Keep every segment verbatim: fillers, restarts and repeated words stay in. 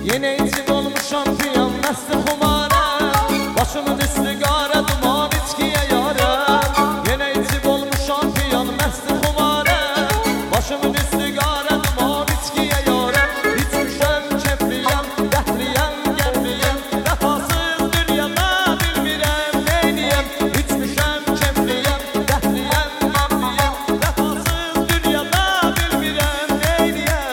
Yine içim olmuş şampiyon nesli humara. Başımın üstü gara duman içkiye yara. Yine içim olmuş şampiyon nesli humara. Başımın üstü gara duman içkiye yara. İçmişem kefliyem, dehliyem, gemliyem. Vefasız dünyada bilmirem neyniyem. İçmişem kefliyem, dehliyem, gemliyem. Vefasız dünyada bilmirem neyniyem.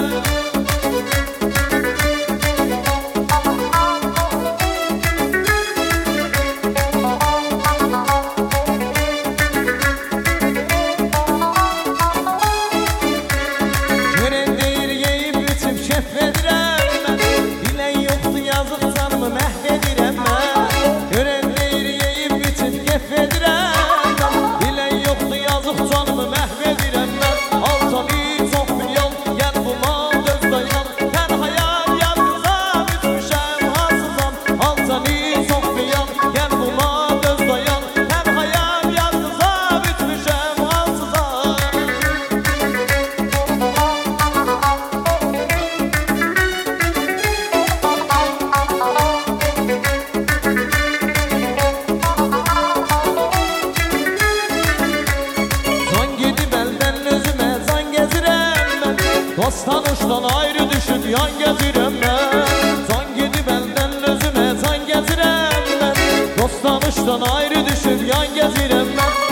Dosttan uçtan ayrı düşüp yan gezirem ben. Can gidip elden özüme can gezirem ben. Dosttan uçtan ayrı düşüp yan gezirem ben.